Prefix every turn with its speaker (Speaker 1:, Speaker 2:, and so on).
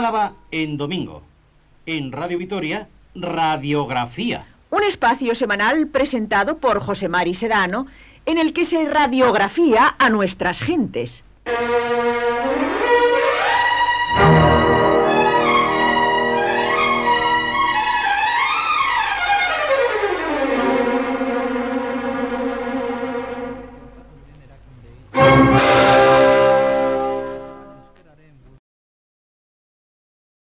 Speaker 1: Álava en domingo. En Radio Vitoria, Radiografía.
Speaker 2: Un espacio semanal presentado por José Mari Sedano, en el que se radiografía a nuestras gentes.